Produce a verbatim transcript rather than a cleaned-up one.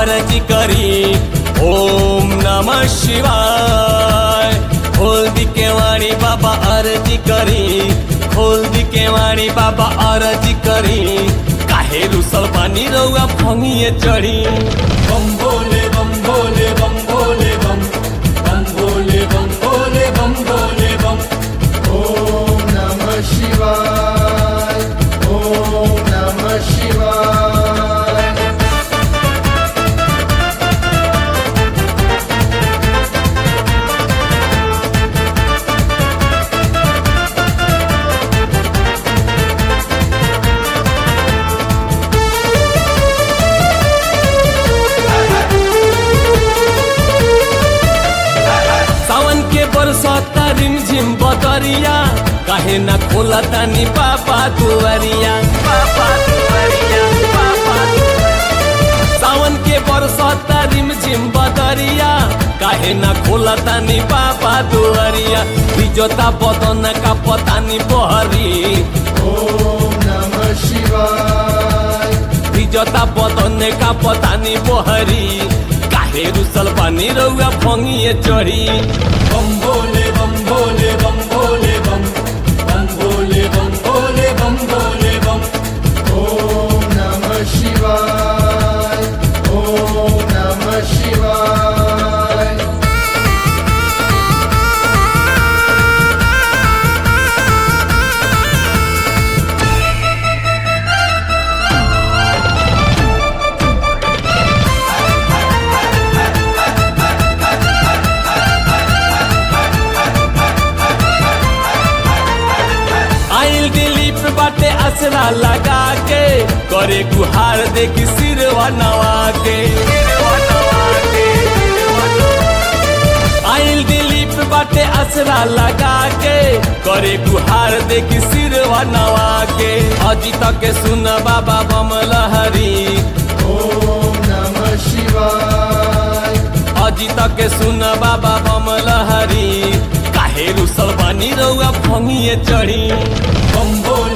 आरती करी। ओम नमः शिवाय। खोल दी केवाड़ी बाबा आरती करी, खोल दी केवाड़ी बाबा आरती करी। काहे रुसल पानी रउआ भंगिए चढ़ी। बम भोले बम भोले बम भोले बम बम भोले बम भोले बम भोले बम। ओम नमः शिवाय, ओम नमः शिवाय। सावन के बरसाता रिमझिम बदरिया, काहे ना खोला तानी पापा दुआरिया, पापा दुआरिया, पापा दुआरिया। सावन के बरसाता रिमझिम बदरिया, काहे ना खोला तानी पापा दुआरिया। बिजोता बदन का पतानी बहरी। ओम नमः शिवाय। बिजोता बदन का पतानी बहरी। काहे रुसल पानी रउआ भंगिए चढ़ी। बम भोले बम भोले बम भोले बम बम भोले बम भोले बम भोले बम। ओम नमः शिवाय, ओम नमः शिवाय। आइल दिलीप बाटे असरा लगा के, करे गुहार देखी सिरवा नवा के, सिरवा नवा के, सिरवा नवा। आइल दिलीप बाटे असरा लगा के, करे गुहार देखी सिरवा नवा के। अजित के सुन बाबा बम लहरी। ओम नमः शिवाय। अजित के सुन बाबा बम लहरी। काहे रुसल बानी रउआ भंगिए चढ़ी। बम भोले